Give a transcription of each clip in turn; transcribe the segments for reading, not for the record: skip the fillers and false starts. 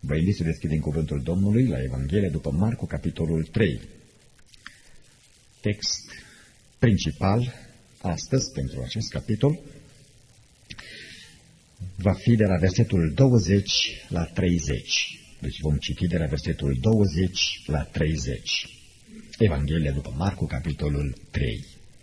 Vă invit să deschidem cuvântul Domnului la Evanghelia după Marcu, capitolul 3. Text principal astăzi pentru acest capitol va fi de la versetul 20 la 30. Deci vom citi de la versetul 20 la 30. Evanghelia după Marcu, capitolul 3.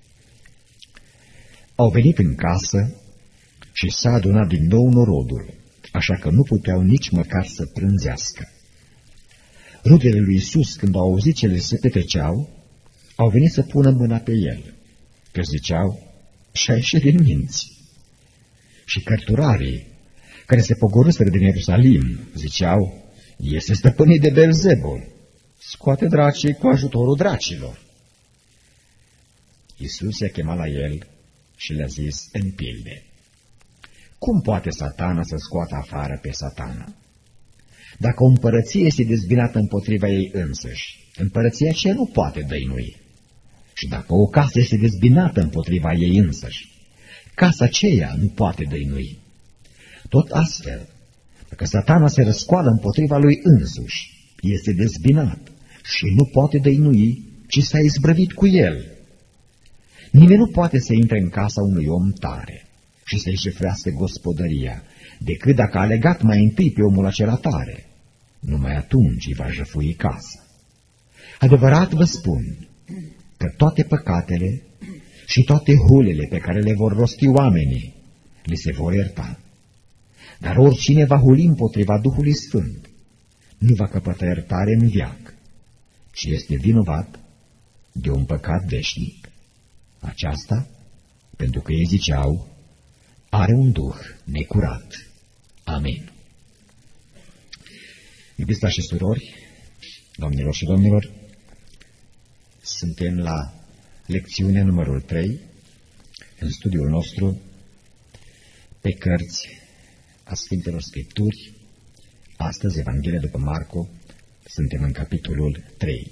Au venit în casă și s-a adunat din nou norodul, așa că nu puteau nici măcar să prânzească. Rudele lui Iisus, când au auzit ce le se petreceau, au venit să pună mâna pe el, că ziceau, și-a ieșit din minți. Și cărturarii, care se pogorâsără din Ierusalim, ziceau, este stăpânit de Beelzebul, scoate dracii cu ajutorul dracilor. Iisus i-a chemat la el și le-a zis în pilde, cum poate Satana să scoată afară pe Satana? Dacă o împărăție este dezbinată împotriva ei însăși, împărăția aceea nu poate dăinui. Și dacă o casă este dezbinată împotriva ei însăși, casa aceea nu poate dăinui. Tot astfel, dacă Satana se răscoală împotriva lui însuși, este dezbinat și nu poate dăinui, ci s-a izbrăvit cu el. Nimeni nu poate să intre în casa unui om tare și să-i șefrească gospodăria, decât dacă a legat mai întâi pe omul acela tare. Numai atunci îi va jăfui casa. Adevărat vă spun că toate păcatele și toate hulele pe care le vor rosti oamenii, li se vor ierta. Dar oricine va huli împotriva Duhului Sfânt, nu va căpăta iertare în veac, ci este vinovat de un păcat veșnic. Aceasta, pentru că ei ziceau, are un duh necurat. Amin. Iubiți frați și surori, doamnelor și domnilor, suntem la lecțiunea numărul 3 în studiul nostru pe cărți a Sfintelor Scripturi. Astăzi, Evanghelia după Marcu, suntem în capitolul 3.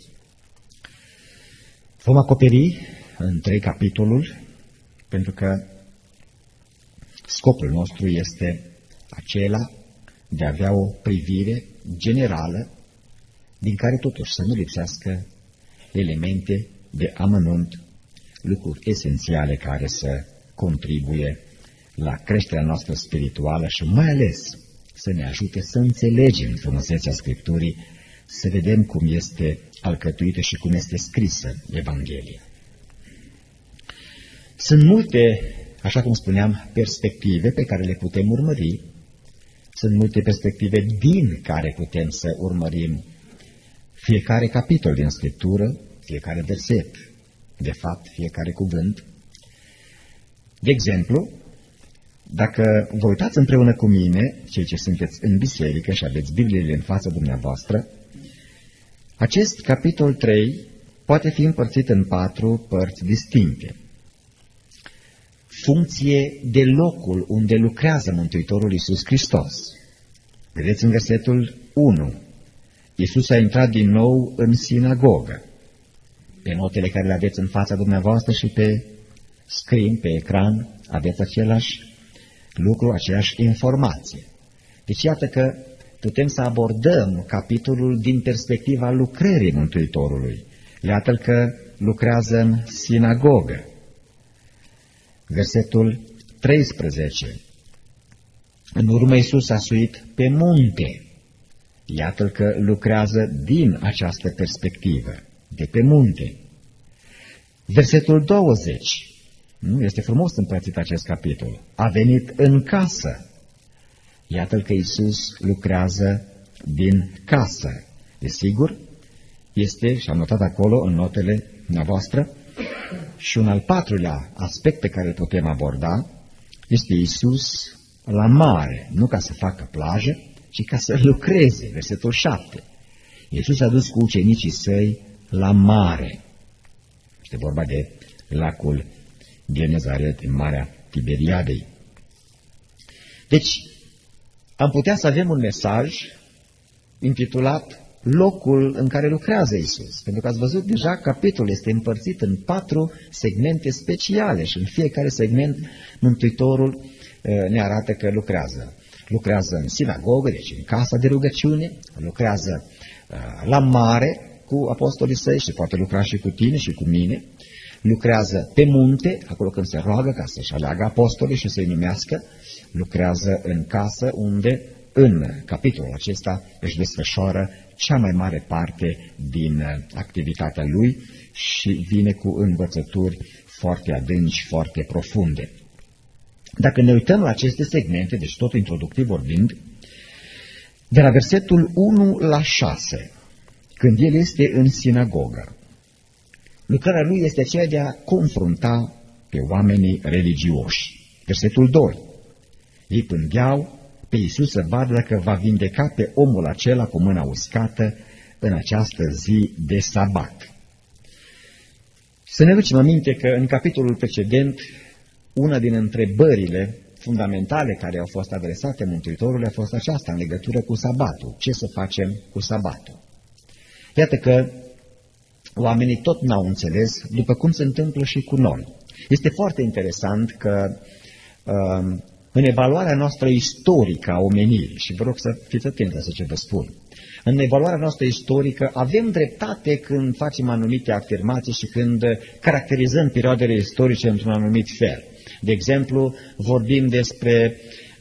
Vom acoperi în 3 capitolul, pentru că scopul nostru este acela de a avea o privire generală, din care totuși să nu lipsească elemente de amănunt, lucruri esențiale care să contribuie la creșterea noastră spirituală și mai ales să ne ajute să înțelegem frumusețea Scripturii, să vedem cum este alcătuită și cum este scrisă Evanghelia. Sunt multe, așa cum spuneam, perspective pe care le putem urmări, sunt multe perspective din care putem să urmărim fiecare capitol din Scriptură, fiecare verset, de fapt, fiecare cuvânt. De exemplu, dacă vă uitați împreună cu mine, cei ce sunteți în biserică și aveți Bibliile în fața dumneavoastră, acest capitol 3 poate fi împărțit în 4 părți distincte. Funcție de locul unde lucrează Mântuitorul Iisus Hristos. Vedeți în versetul 1. Iisus a intrat din nou în sinagogă. Pe notele care le aveți în fața dumneavoastră și pe screen, pe ecran, aveți același lucru, aceeași informație. Deci iată că putem să abordăm capitolul din perspectiva lucrării Mântuitorului. Iată că lucrează în sinagogă. Versetul 13. În urmă Iisus a suit pe munte. Iată că lucrează din această perspectivă, de pe munte. Versetul 20. Nu este frumos împărțit acest capitol. A venit în casă. Iată că Iisus lucrează din casă. Desigur, este, și am notat acolo în notele dumneavoastră, și un al 4-lea aspect pe care îl putem aborda este Iisus la mare, nu ca să facă plajă, ci ca să lucreze. Versetul 7. Iisus a dus cu ucenicii săi la mare. Este vorba de lacul Genezaret, în Marea Tiberiadei. Deci, am putea să avem un mesaj intitulat locul în care lucrează Iisus. Pentru că ați văzut deja, capitolul este împărțit în 4 segmente speciale și în fiecare segment Mântuitorul ne arată că lucrează. lucrează în sinagogă, deci în casa de rugăciune, lucrează la mare cu apostolii săi și poate lucra și cu tine și cu mine, lucrează pe munte, acolo când se roagă ca să-și aleagă apostolii și să-i numească, lucrează în casă unde în capitolul acesta își desfășoară cea mai mare parte din activitatea lui și vine cu învățături foarte adânci, foarte profunde. Dacă ne uităm la aceste segmente, deci tot introductiv vorbind, de la versetul 1 la 6, când el este în sinagogă, lucrarea lui este aceea de a confrunta pe oamenii religioși. Versetul 2, ei pândeau pe Iisus să vadă dacă va vindeca pe omul acela cu mâna uscată în această zi de sabat. Să ne ducem aminte că în capitolul precedent, una din întrebările fundamentale care au fost adresate Mântuitorului a fost aceasta în legătură cu sabatul. Ce să facem cu sabatul? Iată că oamenii tot n-au înțeles, după cum se întâmplă și cu noi. Este foarte interesant că în evaluarea noastră istorică a omenirii, și vă rog să fiți atenți la ce vă spun, în evaluarea noastră istorică avem dreptate când facem anumite afirmații și când caracterizăm perioadele istorice într-un anumit fel. De exemplu, vorbim despre,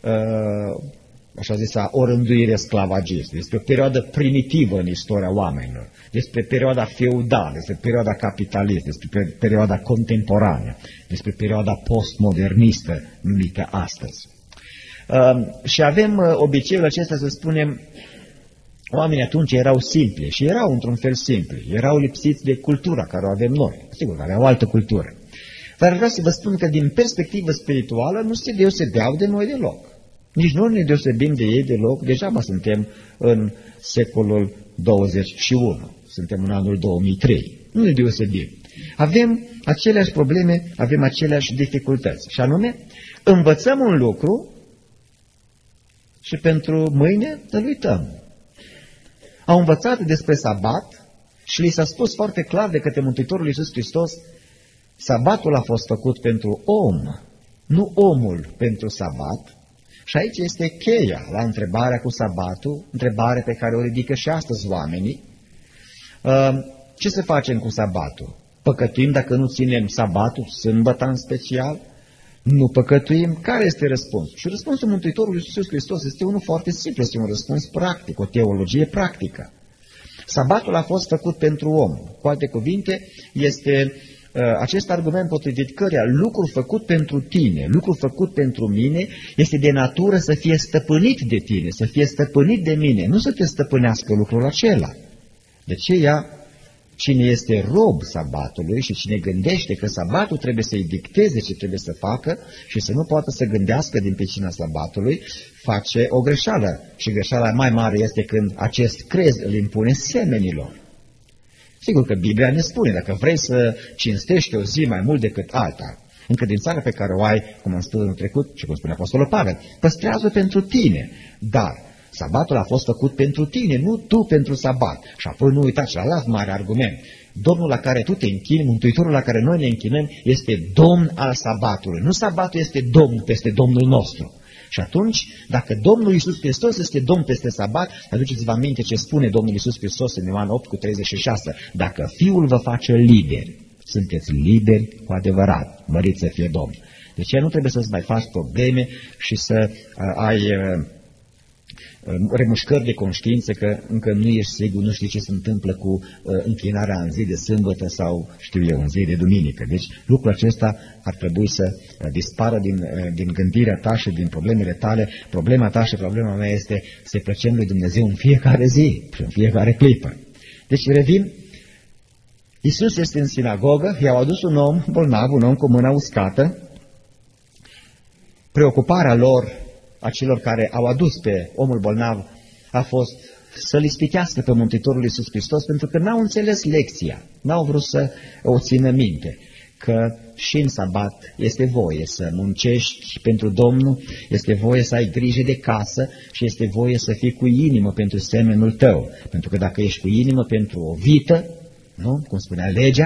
așa zisa, o rânduire sclavagistă, despre o perioadă primitivă în istoria oamenilor, despre perioada feudală, despre perioada capitalistă, despre perioada contemporană, despre perioada postmodernistă numită astăzi. Și avem obiceiul acesta să spunem, oamenii atunci erau simpli și erau într-un fel simpli, erau lipsiți de cultura care o avem noi, sigur, care au altă cultură. Dar vreau să vă spun că din perspectivă spirituală nu se deosebeau de noi deloc. Nici nu ne deosebim de ei deloc, degeaba suntem în secolul 21, suntem în anul 2003, nu ne deosebim. Avem aceleași probleme, avem aceleași dificultăți, și anume, învățăm un lucru și pentru mâine îl uităm. Au învățat despre sabat și li s-a spus foarte clar de către Mântuitorul Iisus Hristos, sabatul a fost făcut pentru om, nu omul pentru sabat. Și aici este cheia la întrebarea cu sabatul, întrebare pe care o ridică și astăzi oamenii. Ce să facem cu sabatul? Păcătuim dacă nu ținem sabatul, sâmbăta în special? Nu păcătuim? Care este răspunsul? Și răspunsul Mântuitorului Iisus Hristos este unul foarte simplu, este un răspuns practic, o teologie practică. Sabatul a fost făcut pentru om. Cu alte cuvinte, este acest argument potrivit căreia lucrul făcut pentru tine, lucrul făcut pentru mine, este de natură să fie stăpânit de tine, să fie stăpânit de mine, nu să te stăpânească lucrul acela. De aceea, cine este rob sabatului și cine gândește că sabatul trebuie să-i dicteze ce trebuie să facă și să nu poată să gândească din pricina sabatului, face o greșeală. Și greșeala mai mare este când acest crez îl impune semenilor. Sigur că Biblia ne spune, dacă vrei să cinstești o zi mai mult decât alta, încredințarea pe care o ai, cum am spus în trecut și cum spune Apostolul Pavel, păstrează pentru tine, dar sabatul a fost făcut pentru tine, nu tu pentru sabat. Și apoi nu uita celălalt mare argument. Domnul la care tu te închini, Mântuitorul la care noi ne închinăm, este Domn al sabatului. Nu sabatul este Domn peste Domnul nostru. Și atunci, dacă Domnul Iisus Hristos este Domn peste sabat, aduceți-vă aminte ce spune Domnul Iisus Hristos în Ioan 8:36. Dacă Fiul vă face liberi, sunteți liberi cu adevărat, mărit să fie Domn. De aceea nu trebuie să-ți mai faci probleme și să ai remușcări de conștiință că încă nu ești sigur, nu știi ce se întâmplă cu închinarea în zi de sâmbătă sau, știu eu, în zi de duminică. Deci lucrul acesta ar trebui să dispară din gândirea ta și din problemele tale. Problema ta și problema mea este să plăcem lui Dumnezeu în fiecare zi și în fiecare clipă. Deci revin, Iisus este în sinagogă, i-au adus un om bolnav, un om cu mâna uscată. Preocuparea lor, a celor care au adus pe omul bolnav, a fost să-l ispitească pe Mântuitorul Iisus Hristos, pentru că n-au înțeles lecția, n-au vrut să o țină minte, că și în sabat este voie să muncești pentru Domnul, este voie să ai grijă de casă și este voie să fii cu inimă pentru semenul tău, pentru că dacă ești cu inimă pentru o vită, nu? Cum spunea legea,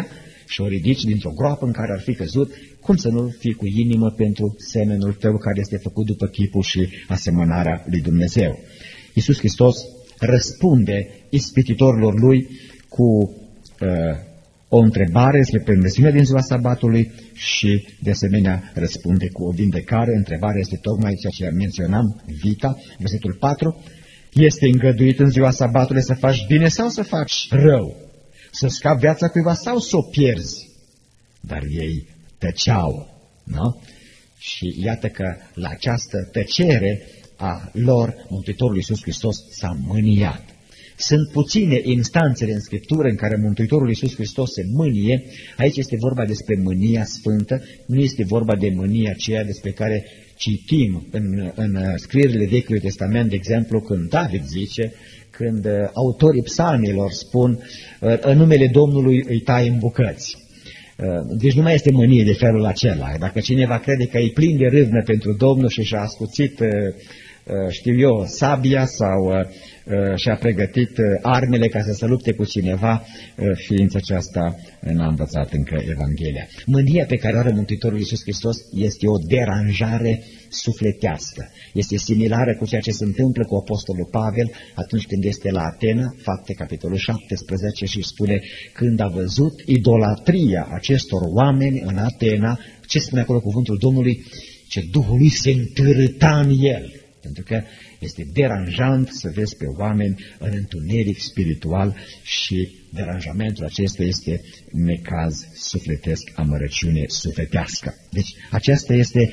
și o ridici dintr-o groapă în care ar fi căzut, cum să nu fii cu inimă pentru semenul tău care este făcut după chipul și asemănarea lui Dumnezeu? Iisus Hristos răspunde ispititorilor lui cu o întrebare despre permisiunea din ziua sabatului și, de asemenea, răspunde cu o vindecare. Întrebarea este tocmai ceea ce menționam, vita, versetul 4. Este îngăduit în ziua sabatului să faci bine sau să faci rău? Să scapi viața cuiva sau să o pierzi? Dar ei tăceau, nu? Și iată că la această tăcere a lor, Mântuitorul Iisus Hristos s-a mâniat. Sunt puține instanțele în Scriptură în care Mântuitorul Iisus Hristos se mânie. Aici este vorba despre mânia sfântă, nu este vorba de mânia aceea despre care citim în scrierile Vechiului Testament, de exemplu, când David zice, când autorii psalmilor spun, în numele Domnului îi tai în bucăți. Deci nu mai este mânie de felul acela. Dacă cineva crede că e plin de râvnă pentru Domnul și și-a ascuțit, știu eu, sabia sau și-a pregătit armele ca să se lupte cu cineva, ființa aceasta n-a învățat încă Evanghelia. Mânia pe care o are Mântuitorul Iisus Hristos este o deranjare sufletească. Este similară cu ceea ce se întâmplă cu Apostolul Pavel atunci când este la Atena, Fapte, capitolul 17, și spune, când a văzut idolatria acestor oameni în Atena, ce spune acolo cuvântul Domnului? Ce Duhul lui se întârâta în el. Pentru că este deranjant să vezi pe oameni în întuneric spiritual și deranjamentul acesta este necaz sufletesc, amărăciune sufletească. Deci aceasta este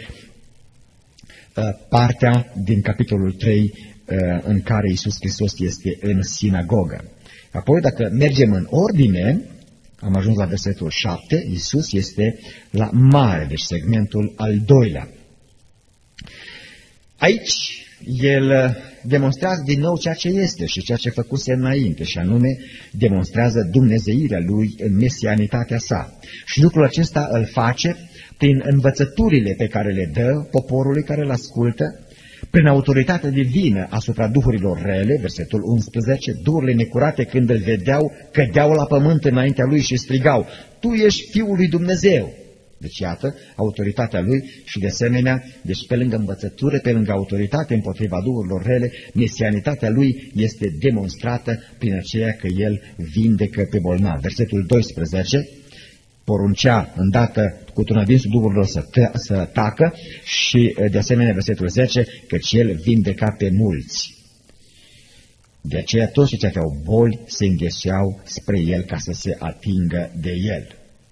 partea din capitolul 3 în care Iisus Hristos este în sinagogă. Apoi, dacă mergem în ordine, am ajuns la versetul 7, Iisus este la mare, deci segmentul al doilea. Aici el demonstrează din nou ceea ce este și ceea ce făcuse înainte, și anume demonstrează dumnezeirea lui în mesianitatea sa. Și lucrul acesta îl face prin învățăturile pe care le dă poporului care îl ascultă, prin autoritatea divină asupra duhurilor rele, versetul 11, duhurile necurate când îl vedeau, cădeau la pământ înaintea lui și strigau, Tu ești Fiul lui Dumnezeu. Deci iată, autoritatea lui și de asemenea, deci pe lângă învățătură, pe lângă autoritate împotriva duhurilor rele, mesianitatea lui este demonstrată prin aceea că el vindecă pe bolnav. Versetul 12, poruncea îndată cu tunădinsul duhurilor să tacă și de asemenea versetul 10, căci el vindeca pe mulți. De aceea toți ce aveau boli se înghesuiau spre el ca să se atingă de el.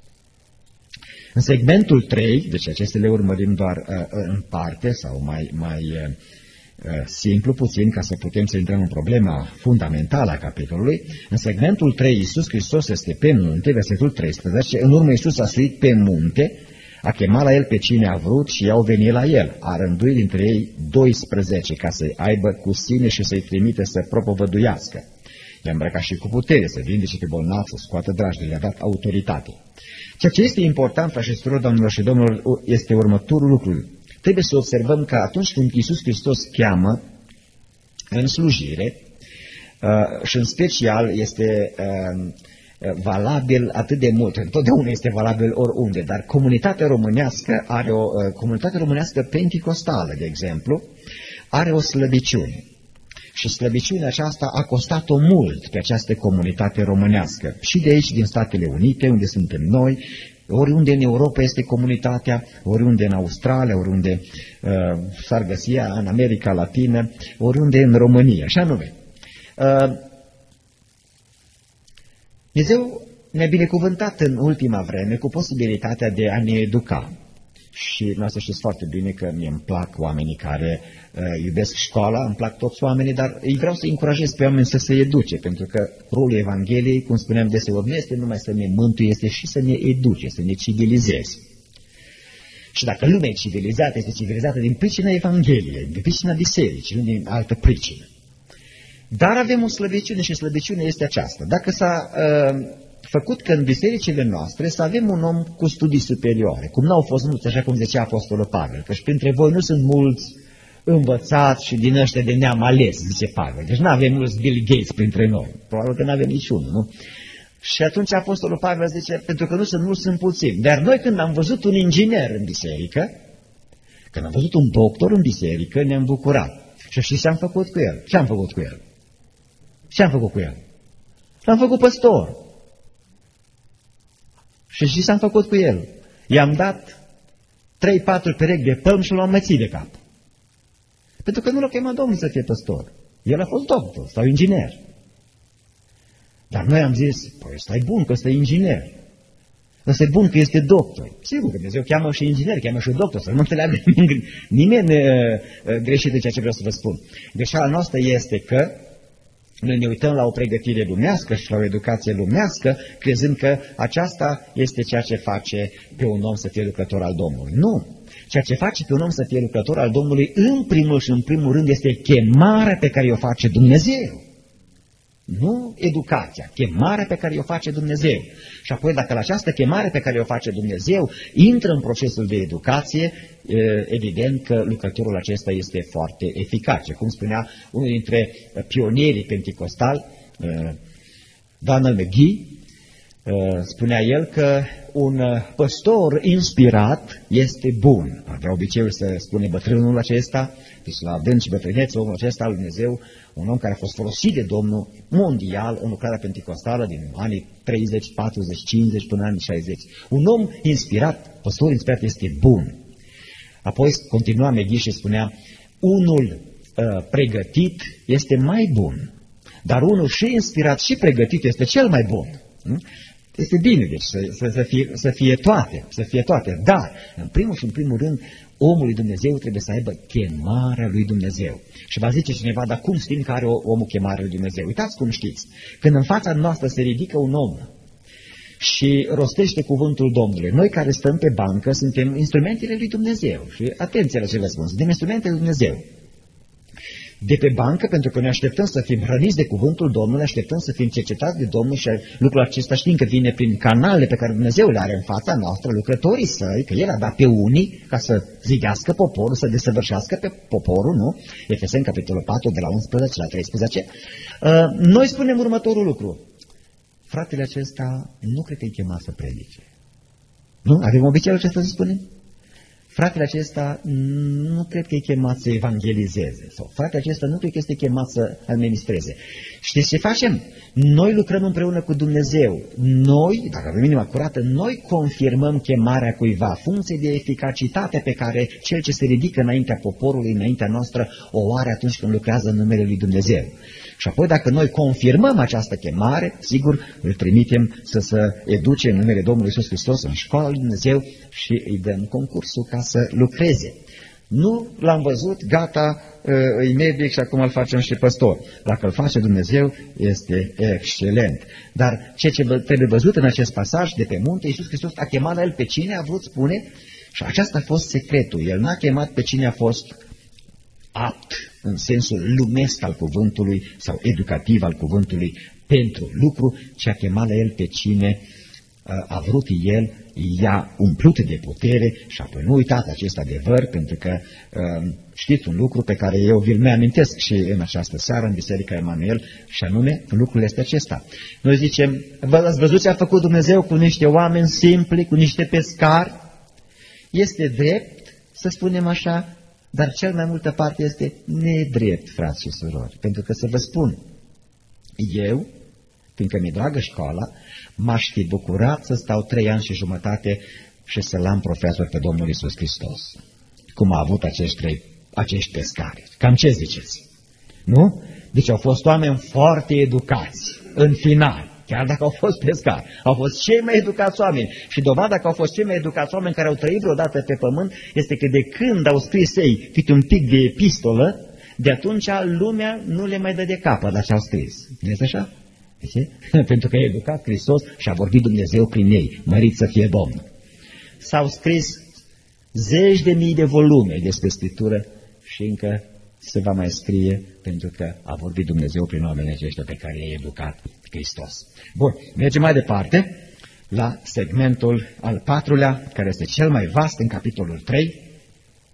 În segmentul 3, deci acestea le urmărim doar în parte sau mai simplu puțin ca să putem să intrăm în problema fundamentală a capitolului, în segmentul 3 Iisus Hristos este pe munte, versetul 13, în urmă Iisus a suit pe munte, a chemat la el pe cine a vrut și i-au venit la el, a rânduit dintre ei 12 ca să-i aibă cu sine și să-i trimite să propovăduiască. I-a îmbrăcat și cu putere să vindece pe bolnav, să scoată drajdele, i-a dat autoritate. Ceea ce este important, frașilor, doamnelor și domnilor, este următorul lucru. Trebuie să observăm că atunci când Iisus Hristos cheamă în slujire, și în special este valabil atât de mult, întotdeauna este valabil oriunde, dar comunitatea românească are comunitate românească penticostală, de exemplu, are o slăbiciune. Și slăbiciunea aceasta a costat-o mult pe această comunitate românească. Și de aici, din Statele Unite, unde suntem noi, oriunde în Europa este comunitatea, oriunde în Australia, oriunde s-ar găsi în America Latină, oriunde în România. Și anume, Dumnezeu ne-a binecuvântat în ultima vreme cu posibilitatea de a ne educa. Și noastră știți foarte bine că mie îmi plac oamenii care iubesc școala, îmi plac toți oamenii, dar îi vreau să încurajez pe oameni să se educe, pentru că rolul Evangheliei, cum spuneam deseori, nu este numai să ne mântuie, este și să ne educe, să ne civilizeze. Și dacă lumea e civilizată, este civilizată din pricina Evangheliei, din pricina bisericii, nu din altă pricină. Dar avem o slăbiciune și slăbiciunea este aceasta. Dacă s-a făcut că în bisericile noastre să avem un om cu studii superioare, cum n-au fost mulți, așa cum zicea Apostolul Pavel, că și printre voi nu sunt mulți învățați și din ăștia de neam ales, zice Pavel. Deci nu avem mulți Bill Gates printre noi, probabil că nu avem niciunul, nu? Și atunci Apostolul Pavel zice, pentru că nu sunt mulți, sunt puțini. Dar noi când am văzut un inginer în biserică, când am văzut un doctor în biserică, ne-am bucurat. Și știți ce am făcut cu el? Ce am făcut cu el? Ce am făcut cu el? L-am făcut păstor. Și știți ce am făcut cu el? I-am dat 3-4 perechi de pălmi și l-am mățit de cap. Pentru că nu l-a chemat Domnul să fie păstor. El a fost doctor sau inginer. Dar noi am zis, păi ăsta e bun că ăsta e inginer. Ăsta e bun că este doctor. Sigur că Dumnezeu cheamă și inginer, cheamă și doctor, să nu înțeleagă nimeni greșit de ceea ce vreau să vă spun. Greșeala noastră este că noi ne uităm la o pregătire lumească și la o educație lumească, crezând că aceasta este ceea ce face pe un om să fie lucrător al Domnului. Nu! Ceea ce face pe un om să fie lucrător al Domnului, în primul și în primul rând, este chemarea pe care o face Dumnezeu. Nu educația, chemarea pe care o face Dumnezeu. Și apoi dacă la această chemare pe care o face Dumnezeu intră în procesul de educație, evident că lucrătorul acesta este foarte eficace. Cum spunea unul dintre pionierii penticostali, Donald McGee, spunea el că un păstor inspirat este bun. Avea obiceiul să spune bătrânul acesta, deci la adânc și bătrânețe, omul acesta al Dumnezeu, un om care a fost folosit de Domnul mondial în lucrarea penticostală din anii 30, 40, 50 până în anii 60. Un om inspirat, păstor inspirat este bun. Apoi continua McGee și spunea, unul pregătit este mai bun, dar unul și inspirat și pregătit este cel mai bun. Este bine, deci, să fie toate, dar, în primul și în primul rând, omul lui Dumnezeu trebuie să aibă chemarea lui Dumnezeu. Și va zice cineva, dar cum știm că are omul chemarea lui Dumnezeu? Uitați cum știți. Când în fața noastră se ridică un om și rostește cuvântul Domnului, noi care stăm pe bancă suntem instrumentele lui Dumnezeu. Și atenție la ce vă spun, suntem instrumentele lui Dumnezeu. De pe bancă, pentru că ne așteptăm să fim hrăniți de cuvântul Domnului, așteptăm să fim cercetați de Domnul și lucrul acesta știm că vine prin canalele pe care Dumnezeu le are în fața noastră, lucrătorii săi, că El a dat pe unii ca să zidească poporul, să desăvârșească pe poporul, nu? Efeseni, capitolul 4, de la 11 la 13. Noi spunem următorul lucru. Fratele acesta nu cred că e chemat să predice. Nu? Avem obiceiul acesta să spunem? Fratele acesta nu cred că e chemat să evangelizeze. Sau fratele acesta nu cred că este chemat să administreze. Știți ce facem? Noi lucrăm împreună cu Dumnezeu. Noi, dacă avem inima curată, noi confirmăm chemarea cuiva, funcție de eficacitate pe care cel ce se ridică înaintea poporului, înaintea noastră, o are atunci când lucrează în numele lui Dumnezeu. Și apoi dacă noi confirmăm această chemare, sigur, îl trimitem să se educe în numele Domnului Iisus Hristos în școala lui Dumnezeu și îi dăm concursul ca să lucreze. Nu l-am văzut, gata, e medic și acum îl facem și păstor. Dacă îl face Dumnezeu, este excelent. Dar ce trebuie văzut în acest pasaj de pe munte, Iisus Hristos a chemat la el pe cine a vrut, spune, și acesta a fost secretul. El n-a chemat pe cine a fost apt în sensul lumesc al cuvântului sau educativ al cuvântului pentru lucru, ci a chemat la el pe cine a vrut el, i-a umplut de putere și apoi nu uitați acest adevăr, pentru că știți un lucru pe care eu vi-l mai amintesc și în această seară în Biserica Emanuel, și anume lucrul este acesta. Noi zicem, ați văzut ce a făcut Dumnezeu cu niște oameni simpli, cu niște pescari? Este drept, să spunem așa, dar cel mai multă parte este nedrept, frați și surori. Pentru că să vă spun, eu, fiindcă mi-e dragă școala, m-aș fi bucurat să stau 3 ani și jumătate și să-l am profesor pe Domnul Iisus Hristos. Cum a avut acești pescari. Cam ce ziceți? Nu? Deci au fost oameni foarte educați, în final. Chiar dacă au fost pescari, au fost cei mai educați oameni. Și dovada că au fost cei mai educați oameni care au trăit vreodată pe pământ este că de când au scris ei câte un pic de epistolă, de atunci lumea nu le mai dă de capă la ce au scris. Nu este așa? Pentru că a educat Hristos și a vorbit Dumnezeu prin ei. Mărit să fie Domnul. S-au scris 10.000 de volume despre Scriptură și încă se va mai scrie pentru că a vorbit Dumnezeu prin oamenii aceștia pe care i-a educat Hristos. Bun, mergem mai departe la segmentul al 4-lea, care este cel mai vast în capitolul 3.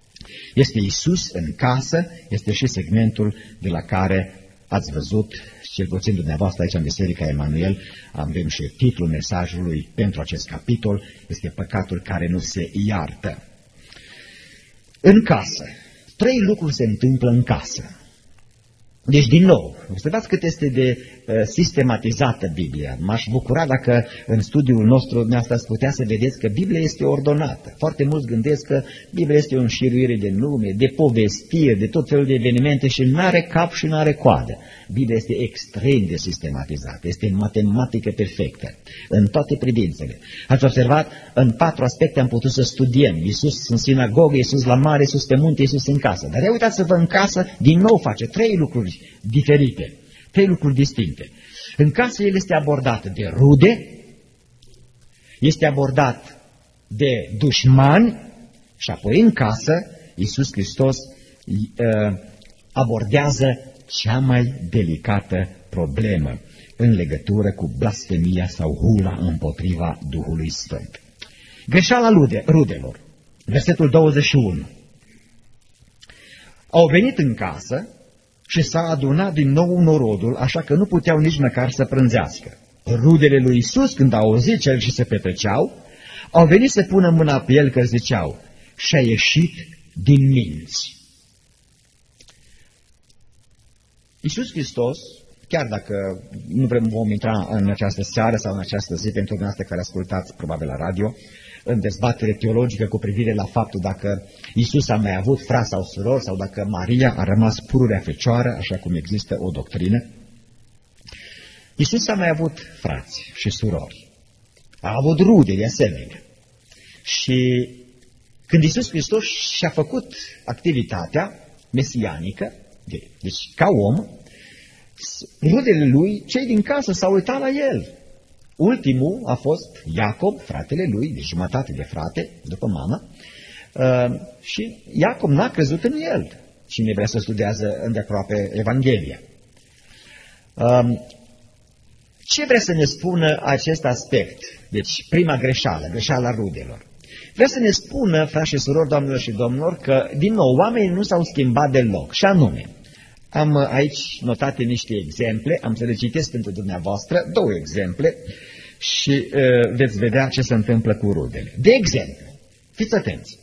Este Iisus în casă, este și segmentul de la care ați văzut cel puțin dumneavoastră aici în Biserica Emanuel, avem și titlul mesajului pentru acest capitol, este păcatul care nu se iartă. În casă. 3 lucruri se întâmplă în casă. Deci, din nou, observați cât este de sistematizată Biblia. M-aș bucura dacă în studiul nostru dumneavoastră ați putea să vedeți că Biblia este ordonată. Foarte mulți gândesc că Biblia este o înșiruire de nume, de povestiri, de tot felul de evenimente și nu are cap și nu are coadă. Biblia este extrem de sistematizată, este matematică perfectă, în toate privințele. Ați observat, în 4 aspecte am putut să studiem. Iisus în sinagogă, Iisus la mare, Iisus pe munte, Iisus în casă. Dar uitați-vă în casă, din nou face 3 lucruri diferite, 3 lucruri distincte. În casă el este abordat de rude, este abordat de dușmani și apoi în casă Iisus Hristos abordează cea mai delicată problemă în legătură cu blasfemia sau hula împotriva Duhului Sfânt. Greșeala rudelor, versetul 21. Au venit în casă și s-a adunat din nou norodul, așa că nu puteau nici măcar să prânzească. Rudele lui Iisus, când au auzit cel ce se petreceau, au venit să pună mâna pe el, că ziceau, și-a ieșit din minți. Iisus Hristos, chiar dacă nu vom intra în această seară sau în această zi, pentru dumneavoastră care ascultați probabil la radio, în dezbatere teologică cu privire la faptul dacă Iisus a mai avut frați sau surori sau dacă Maria a rămas pururea fecioară, așa cum există o doctrină. Iisus a mai avut frați și surori. A avut rude de asemenea. Și când Iisus Hristos și-a făcut activitatea mesianică, deci ca om, rudele lui, cei din casă s-au uitat la el. Ultimul a fost Iacob, fratele lui, de jumătate de frate, după mamă, și Iacob n-a crezut în el. Cine vrea să studiază îndeaproape Evanghelia. Ce vrea să ne spună acest aspect? Deci, prima greșeală, greșeala rudelor. Vrea să ne spună, frați și surori, doamnelor și domnilor, că, din nou, oamenii nu s-au schimbat deloc. Și anume, am aici notate niște exemple, am să le citesc pentru dumneavoastră, 2 exemple, și veți vedea ce se întâmplă cu rudele. De exemplu, fiți atenți,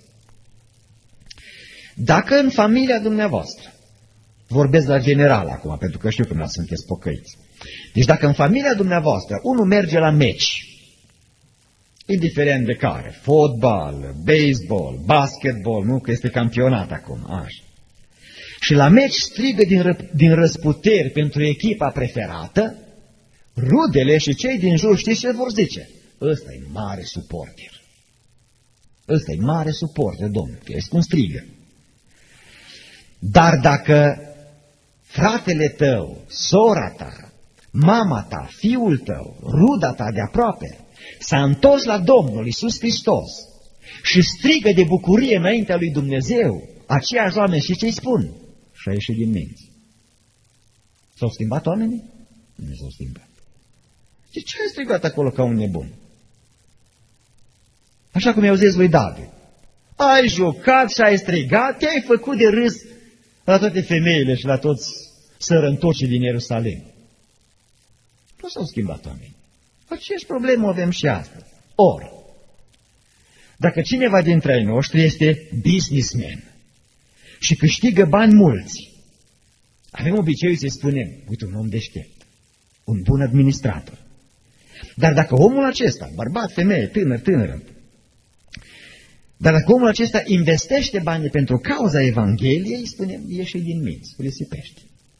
dacă în familia dumneavoastră, vorbesc la general acum, pentru că știu că sunteți pocăiți, deci dacă în familia dumneavoastră unul merge la meci, indiferent de care, fotbal, baseball, basketball, nu că este campionat acum, așa, și la meci strigă din răsputeri pentru echipa preferată, rudele și cei din jur știți ce vor zice? Ăsta e mare suporter. Ăsta e mare suporter, domnule, vezi cum strigă. Dar dacă fratele tău, sora ta, mama ta, fiul tău, ruda ta de aproape, s-a întors la Domnul Iisus Hristos și strigă de bucurie înaintea lui Dumnezeu, aceiași oameni și ce-i spun? Și-a ieșit din minți. S-au schimbat oamenii? Nu s-au schimbat. De ce ai strigat acolo ca un nebun? Așa cum i-au zis lui David. Ai jucat și ai strigat, te-ai făcut de râs la toate femeile și la toți sărăntocii din Ierusalim. Nu s-au schimbat oamenii. Aceeași problemă avem și astăzi. Ori, dacă cineva dintre ai noștri este businessman și câștigă bani mulți, avem obiceiul să spunem, uite, un om deștept, un bun administrator. Dar dacă omul acesta, bărbat, femeie, tânără, dar dacă omul acesta investește bani pentru cauza Evangheliei, spunem, ieși din minți, îl risipește.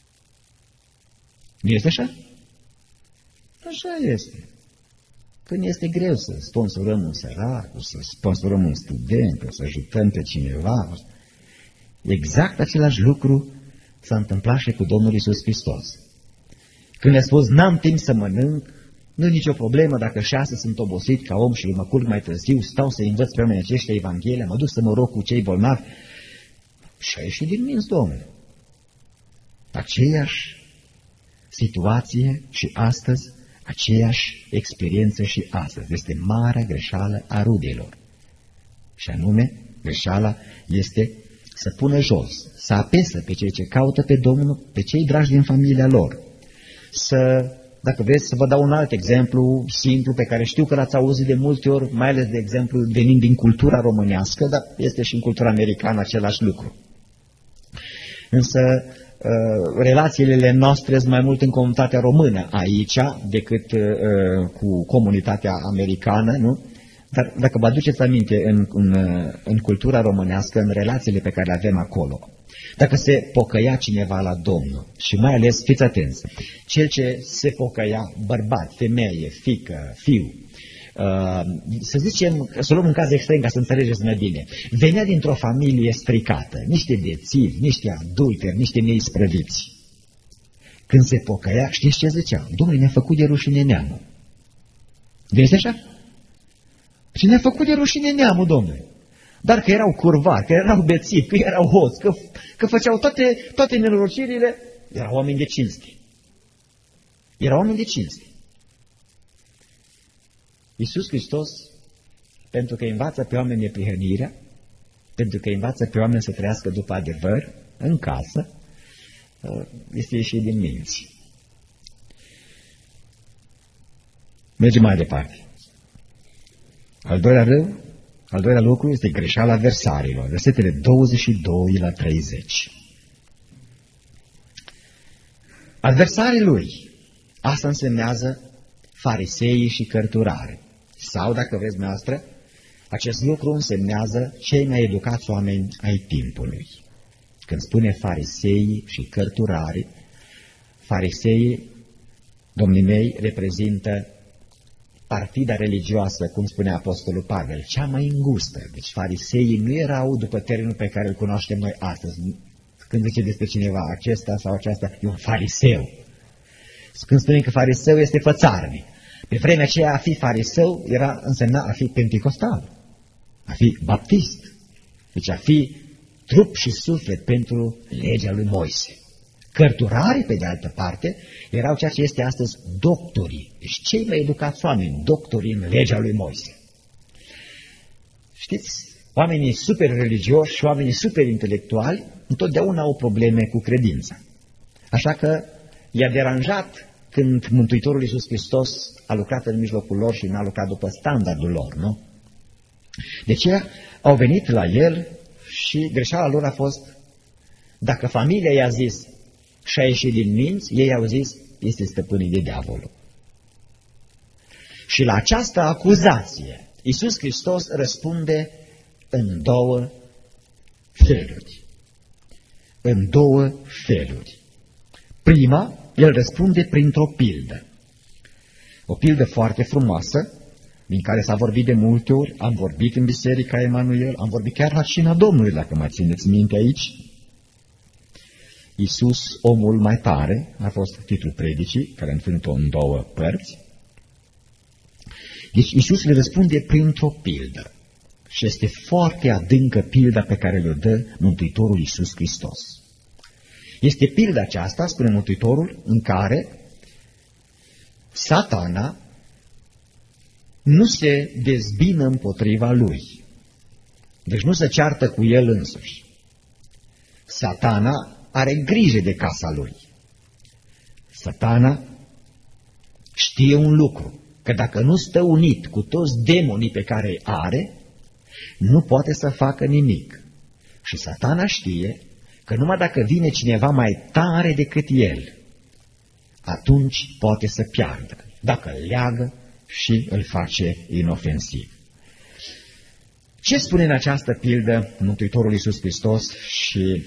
Nu este așa? Așa este. Când este greu să sponsorăm un sărac, să sponsorăm un student, să ajutăm pe cineva, exact același lucru s-a întâmplat și cu Domnul Iisus Hristos. Când a spus, n-am timp să mănânc, nu e nicio problemă dacă 6 sunt obosit ca om și mă culc mai târziu, stau să învăț pe oamenii aceștia Evanghelia, mă duc să mă rog cu cei bolnavi. Și a ieșit din minți, Domnul. Aceeași situație și astăzi, aceeași experiență și astăzi. Este marea greșeală a rudelor. Și anume, greșeala este să pună jos, să apesă pe cei ce caută pe Domnul, pe cei dragi din familia lor, Dacă vreți să vă dau un alt exemplu simplu pe care știu că l-ați auzit de multe ori, mai ales de exemplu venind din cultura românească, dar este și în cultura americană același lucru. Însă relațiile noastre sunt mai mult în comunitatea română aici decât cu comunitatea americană, nu? Dar dacă vă aduceți aminte în cultura românească, în relațiile pe care le avem acolo, dacă se pocăia cineva la Domnul, și mai ales, fiți atenți, cel ce se pocăia, bărbat, femeie, fiică, fiu, să zicem, să luăm un caz extrem ca să înțelegeți mai bine, venea dintr-o familie stricată, niște dețivi, niște adulteri, niște neisprăviți. Când se pocăia, știți ce zicea? Domnule, ne-a făcut de rușine neamul. Vedeți așa? Și ne-a făcut de rușine neamul, Domnule. Dar că erau curvari, că erau bețivi, că erau hoți, că făceau toate nenorocirile, erau oameni de cinste. Erau oameni de cinste. Iisus Hristos, pentru că învață pe oameni neprihănirea, pentru că învață pe oameni să trăiască după adevăr, în casă, este ieșit din minți. Mergem mai departe. Al doilea lucru este greșeala adversarilor, versetele 22 la 30. Adversarii lui, asta însemnează fariseii și cărturari. Sau, dacă vreți noastră, acest lucru însemnează cei mai educați oameni ai timpului. Când spune fariseii și cărturari, fariseii, domnii mei, reprezintă partida religioasă, cum spunea Apostolul Pavel, cea mai îngustă. Deci fariseii nu erau după termenul pe care îl cunoaștem noi astăzi. Când zice despre cineva acesta sau aceasta, e un fariseu. Când spunem că fariseu este fățarnic. Pe vremea aceea a fi fariseu însemna a fi penticostal, a fi baptist, deci a fi trup și suflet pentru legea lui Moise. Cărturarii, pe de altă parte, erau ceea ce este astăzi doctorii, deci cei mai educați oameni, doctorii în legea lui Moise. Știți, oamenii super religioși și oamenii super intelectuali întotdeauna au probleme cu credința. Așa că i-a deranjat când Mântuitorul Iisus Hristos a lucrat în mijlocul lor și n-a lucrat după standardul lor, nu? De aceea au venit la el și greșeala lor a fost, dacă familia i-a zis și a ieșit din minți, ei au zis, este stăpânit de diavolul. Și la această acuzație, Iisus Hristos răspunde în două feluri. În două feluri. Prima, el răspunde printr-o pildă. O pildă foarte frumoasă, din care s-a vorbit de multe ori, am vorbit în Biserica Emanuel, am vorbit chiar la cina Domnului, dacă mai țineți minte aici. Iisus, omul mai tare, a fost titlul predicii, care am ținut-o în două părți. Deci Iisus le răspunde printr-o pildă. Și este foarte adâncă pilda pe care le dă Mântuitorul Iisus Hristos. Este pilda aceasta, spune Mântuitorul, în care Satana nu se dezbină împotriva lui. Deci nu se ceartă cu el însuși. Satana are grijă de casa lui. Satana știe un lucru, că dacă nu stă unit cu toți demonii pe care îi are, nu poate să facă nimic. Și Satana știe că numai dacă vine cineva mai tare decât el, atunci poate să piardă, dacă îl leagă și îl face inofensiv. Ce spune în această pildă Mântuitorul Iisus Hristos? Și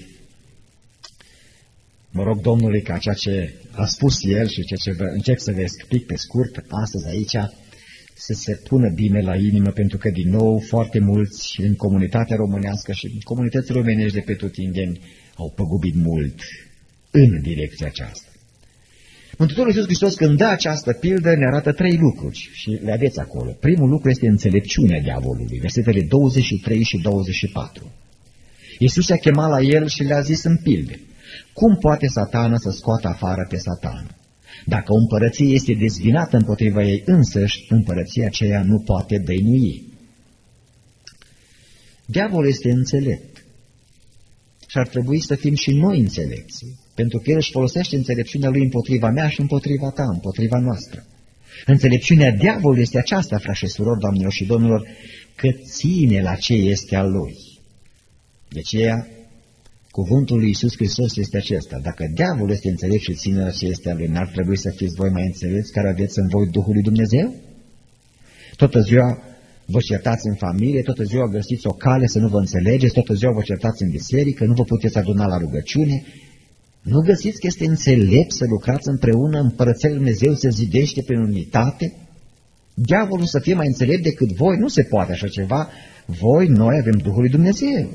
mă rog Domnului ca ceea ce a spus El și ceea ce încerc să vă explic pe scurt astăzi aici, să se pună bine la inimă, pentru că din nou foarte mulți în comunitatea românească și în comunitățile omenești de pe pretutindeni au păgubit mult în direcția aceasta. Mântuitorul Iisus Hristos, când dă această pildă, ne arată trei lucruri și le aveți acolo. Primul lucru este înțelepciunea diavolului, versetele 23 și 24. Iisus a chemat la el și le-a zis în pilde: cum poate Satana să scoată afară pe Satan? Dacă o împărăție este dezbinată împotriva ei însăși, împărăția aceea nu poate dăinui. Diavolul este înțelept. și ar trebui să fim și noi înțelepți, pentru că El își folosește înțelepciunea Lui împotriva mea și împotriva ta, împotriva noastră. Înțelepciunea diavolului este aceasta, frați și surori, doamnelor și domnilor, că ține la ce este al Lui. De aceea, cuvântul lui Iisus Hristos este acesta. Dacă diavolul este înțelept și ține la ce este al Lui, n-ar trebui să fiți voi mai înțelepți care aveți în voi Duhul lui Dumnezeu? Toată ziua vă certați în familie, toată ziua găsiți o cale să nu vă înțelegeți, toată ziua vă certați în biserică, nu vă puteți aduna la rugăciune. Nu găsiți că este înțelept să lucrați împreună, împărăția lui Dumnezeu se zidește prin unitate? Diavolul să fie mai înțelept decât voi, nu se poate așa ceva. Noi avem Duhul lui Dumnezeu.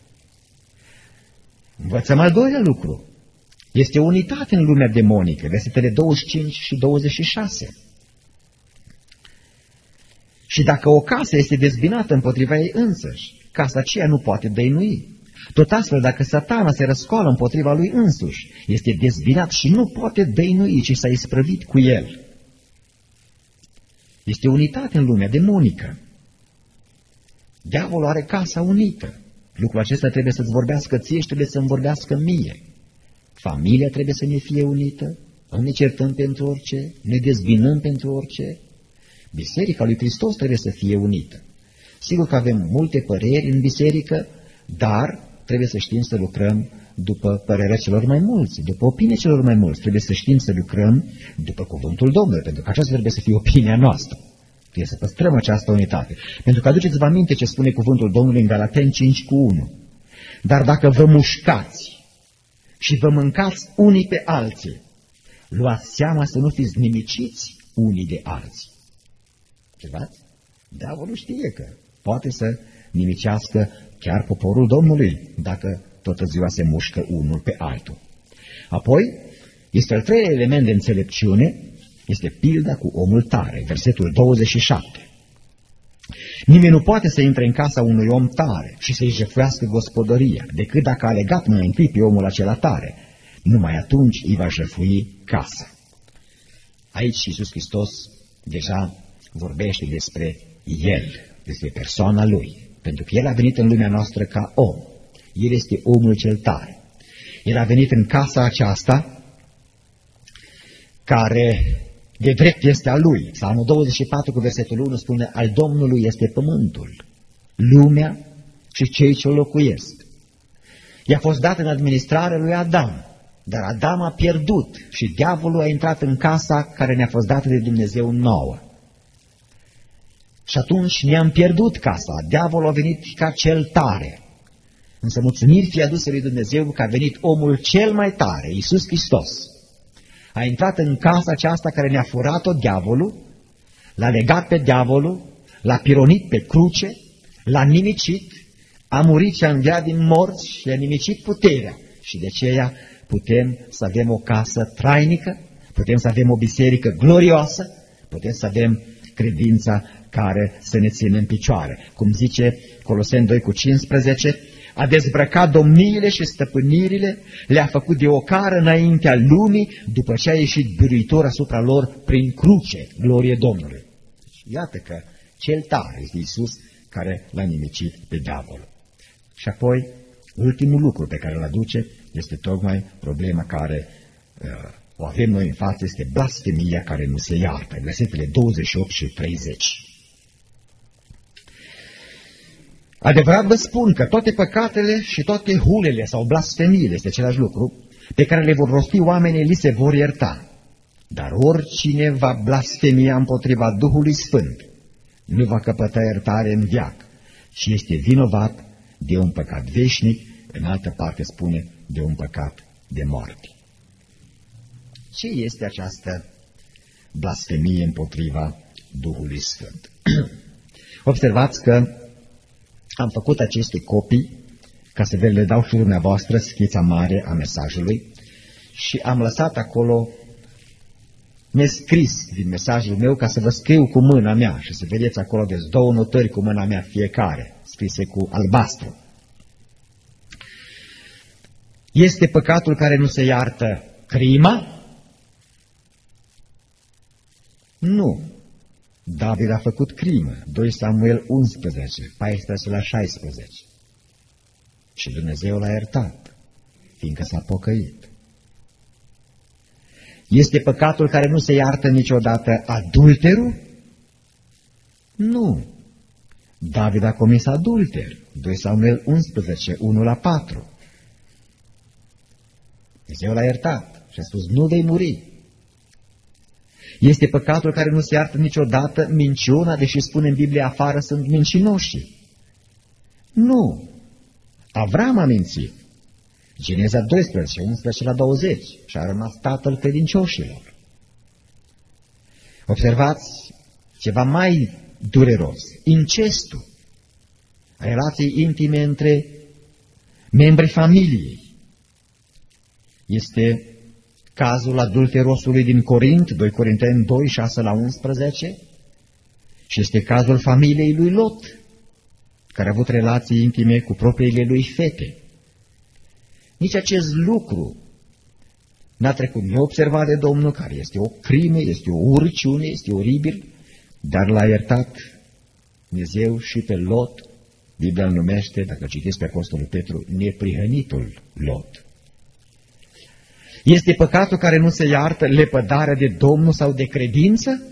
Învățăm al doilea lucru. Este unitate în lumea demonică, versetele 25 și 26. Și dacă o casă este dezbinată împotriva ei însăși, casa aceea nu poate dăinui. Tot astfel, dacă Satana se răscoală împotriva lui însuși, este dezbinat și nu poate dăinui, ci s-a isprăvit cu el. Este unitate în lumea demonică. Diavolul are casa unită. Lucrul acesta trebuie să-ți vorbească ție și trebuie să-mi vorbească mie. Familia trebuie să ne fie unită, nu ne certăm pentru orice, ne dezbinăm pentru orice. Biserica lui Hristos trebuie să fie unită. Sigur că avem multe păreri în biserică, dar trebuie să știm să lucrăm după părerea celor mai mulți, după opinia celor mai mulți. Trebuie să știm să lucrăm după cuvântul Domnului, pentru că aceasta trebuie să fie opinia noastră. Trebuie să păstrăm această unitate. Pentru că aduceți-vă aminte ce spune cuvântul Domnului în Galateni 5:1. Dar dacă vă mușcați și vă mâncați unii pe alții, luați seama să nu fiți nimiciți unii de alții. Observați? Diavolul știe că poate să nimicească chiar poporul Domnului, dacă toată ziua se mușcă unul pe altul. Apoi, este al treilea element de înțelepciune, este pilda cu omul tare, versetul 27. Nimeni nu poate să intre în casa unui om tare și să-i jefuiască gospodăria, decât dacă a legat mai întâi pe omul acela tare. Numai atunci îi va jefui casa. Aici Iisus Hristos deja vorbește despre El, despre persoana Lui, pentru că El a venit în lumea noastră ca om. El este omul cel tare. El a venit în casa aceasta care de drept este a Lui. Psalmul 24 cu versetul 1 spune: al Domnului este pământul, lumea și cei ce o locuiesc. I-a fost dat în administrare lui Adam, dar Adam a pierdut și diavolul a intrat în casa care ne-a fost dată de Dumnezeu nouă. Și atunci ne-am pierdut casa, diavolul a venit ca cel tare. Însă mulțumiri fie aduse lui Dumnezeu că a venit omul cel mai tare, Iisus Hristos. A intrat în casa aceasta care ne-a furat-o diavolul, l-a legat pe diavolul, l-a pironit pe cruce, l-a nimicit, a murit și a înviat din morți și a nimicit puterea. Și de aceea putem să avem o casă trainică, putem să avem o biserică glorioasă, putem să avem credința care să ne țină în picioare. Cum zice Coloseni 2:15, a dezbrăcat domniile și stăpânirile, le-a făcut de ocară înaintea lumii, după ce a ieșit biruitor asupra lor prin cruce, glorie Domnului. Iată că cel tare este Iisus care l-a nimicit pe diavol. Și apoi, ultimul lucru pe care îl aduce este tocmai problema care o avem noi în față, este blasfemia care nu se iartă. Versetele 28 și 30. Adevărat vă spun că toate păcatele și toate hulele sau blasfemiile, este același lucru, pe care le vor rosti oamenii, li se vor ierta. Dar oricine va blasfemia împotriva Duhului Sfânt, nu va căpăta iertare în veac și este vinovat de un păcat veșnic, în altă parte spune de un păcat de moarte. Ce este această blasfemie împotriva Duhului Sfânt? Observați că am făcut aceste copii ca să le dau și dumneavoastră schița mare a mesajului și am lăsat acolo nescris din mesajul meu ca să vă scriu cu mâna mea și să vedeți acolo de 2 notări cu mâna mea fiecare, scrise cu albastru. Este păcatul care nu se iartă crima? Nu. David a făcut crimă, 2 Samuel 11, 14 la 16. și Dumnezeu l-a iertat, fiindcă s-a pocăit. Este păcatul care nu se iartă niciodată adulterul? Nu. David a comis adulter, 2 Samuel 11, 1-4. Dumnezeu l-a iertat și a spus, nu vei muri. Este păcatul care nu se iartă niciodată minciuna, deși spune în Biblie afară sunt mincinoși. Nu. Avram a mințit. Geneza 12, 11-20 și a rămas tatăl credincioșilor. Observați ceva mai dureros, incestul, relații intime între membrii familiei. Este cazul adulterosului din Corint, 2 Corinteni 2, 6-11, și este cazul familiei lui Lot, care a avut relații intime cu propriile lui fete. Nici acest lucru n-a trecut neobservat de Domnul, care este o crimă, este o urciune, este oribil, dar l-a iertat Dumnezeu și pe Lot. Biblia îl numește, dacă citiți pe Apostolul Petru, neprihănitul Lot. Este păcatul care nu se iartă lepădarea de Domnul sau de credință?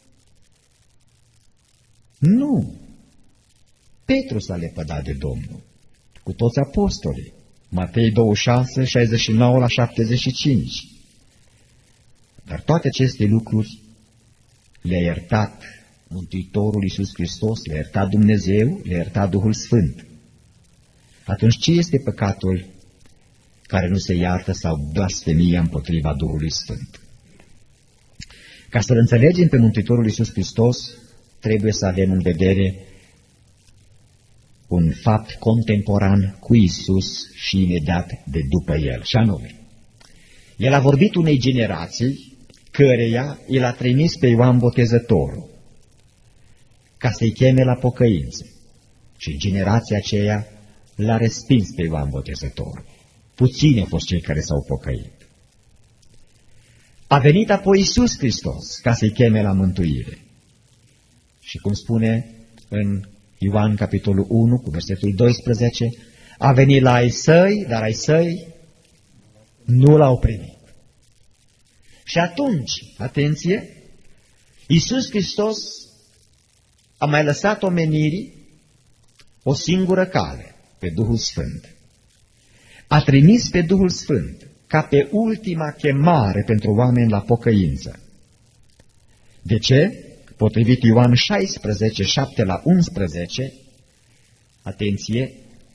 Nu. Petru s-a lepădat de Domnul, cu toți apostolii. Matei 26, 69-75. Dar toate aceste lucruri le-a iertat Mântuitorul Iisus Hristos, le-a iertat Dumnezeu, le-a iertat Duhul Sfânt. Atunci ce este păcatul care nu se iartă sau blasfemia împotriva Duhului Sfânt? Ca să-L înțelegem pe Mântuitorul Iisus Hristos, trebuie să avem în vedere un fapt contemporan cu Iisus și imediat de după El, și anume, El a vorbit unei generații căreia El a trimis pe Ioan Botezătorul ca să-i cheme la pocăință. Și generația aceea l-a respins pe Ioan Botezătorul. Puțini au fost cei care s-au pocăit. A venit apoi Iisus Hristos ca să-i cheme la mântuire. Și cum spune în Ioan capitolul 1 cu versetul 12, a venit la ai săi, dar ai săi nu l-au primit. Și atunci, atenție, Iisus Hristos a mai lăsat omenirii o singură cale, pe Duhul Sfânt. A trimis pe Duhul Sfânt ca pe ultima chemare pentru oameni la pocăință. De ce? Potrivit Ioan 16, 7-11, atenție,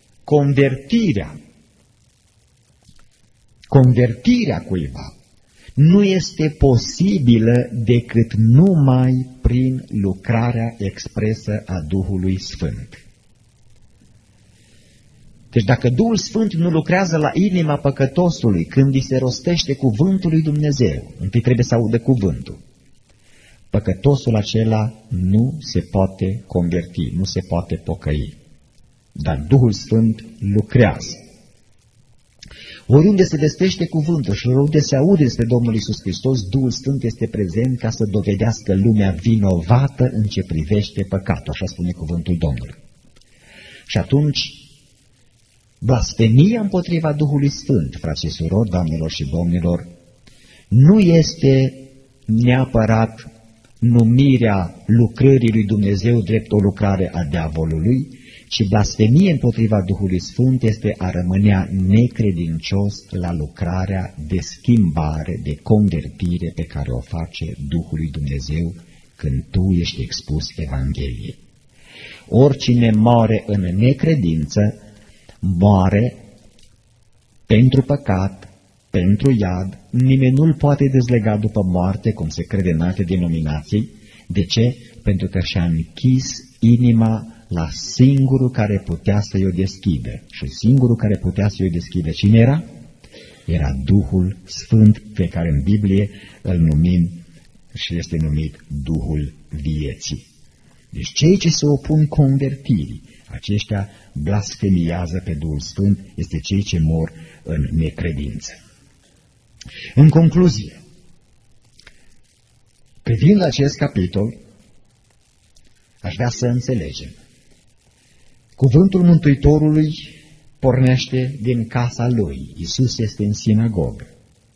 convertirea cuiva nu este posibilă decât numai prin lucrarea expresă a Duhului Sfânt. Deci dacă Duhul Sfânt nu lucrează la inima păcătosului când îi se rostește cuvântul lui Dumnezeu, întâi trebuie să audă cuvântul, păcătosul acela nu se poate converti, nu se poate pocăi. Dar Duhul Sfânt lucrează. Oriunde se vestește cuvântul și oriunde se aude despre Domnul Iisus Hristos, Duhul Sfânt este prezent ca să dovedească lumea vinovată în ce privește păcatul, așa spune cuvântul Domnului. Și atunci, blasfemia împotriva Duhului Sfânt, frați și surori, doamnelor și domnilor, nu este neapărat numirea lucrării lui Dumnezeu drept o lucrare a diavolului, ci blasfemie împotriva Duhului Sfânt este a rămânea necredincios la lucrarea de schimbare, de convertire pe care o face Duhul lui Dumnezeu când tu ești expus Evangheliei. Oricine moare în necredință, moare pentru păcat, pentru iad, nimeni nu-l poate dezlega după moarte, cum se crede în alte denominații. De ce? Pentru că și-a închis inima la singurul care putea să-i o deschidă. Și singurul care putea să-i o deschidă cine era? Era Duhul Sfânt, pe care în Biblie îl numim și este numit Duhul vieții. Deci cei ce se opun convertirii, aceștia blasfemiază pe Duhul Sfânt, este cei ce mor în necredință. În concluzie, privind acest capitol, aș vrea să înțelegem. Cuvântul Mântuitorului pornește din casa lui. Iisus este în sinagogă.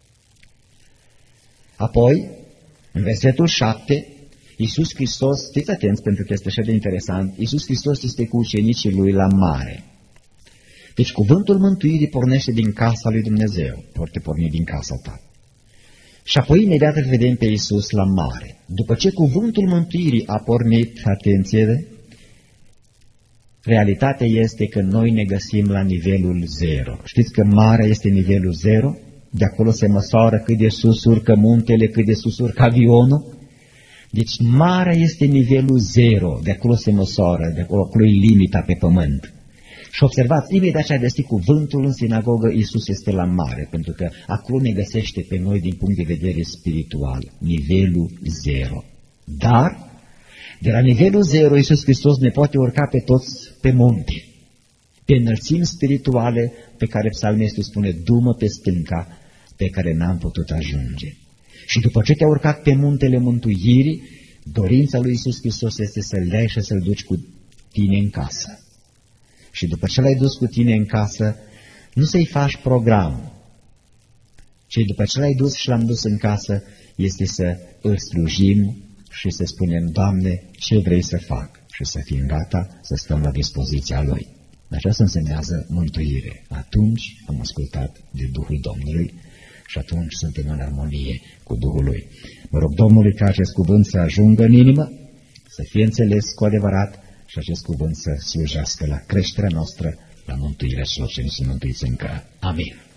Apoi, în versetul 7, Iisus Hristos, fiți atenți pentru că este așa de interesant, Iisus Hristos este cu ucenicii lui la mare. Deci cuvântul mântuirii pornește din casa lui Dumnezeu, poate porni din casa ta. Și apoi imediat îl vedem pe Iisus la mare. După ce cuvântul mântuirii a pornit, atenție, realitatea este că noi ne găsim la nivelul 0. Știți că marea este nivelul 0? De acolo se măsoară cât de sus urcă muntele, cât de sus urcă avionul. Deci marea este nivelul 0, de acolo se măsoară, de acolo e limita pe pământ. Și observați, imediat ce a găsit cuvântul în sinagogă, Iisus este la mare, pentru că acolo ne găsește pe noi din punct de vedere spiritual, nivelul 0. Dar, de la nivelul 0, Iisus Hristos ne poate urca pe toți pe munte, pe înălțimi spirituale pe care psalmistul spune, du-mă pe stânca pe care n-am putut ajunge. Și după ce te-a urcat pe muntele mântuirii, dorința lui Iisus Hristos este să-l iei și să-l duci cu tine în casă. Și după ce l-ai dus cu tine în casă, nu să-i faci program, ci după ce l-ai dus și l-am dus în casă, este să îl slujim și să spunem, Doamne, ce vrei să fac? Și să fim gata să stăm la dispoziția Lui. Aceasta însemnează mântuire. Atunci am ascultat de Duhul Domnului și atunci suntem în armonie cu Duhul Lui. Mă rog Domnului ca acest cuvânt să ajungă în inimă, să fie înțeles cu adevărat și acest cuvânt să slujească la creșterea noastră, la mântuirea celor ce nu sunt mântuiți încă. Amin.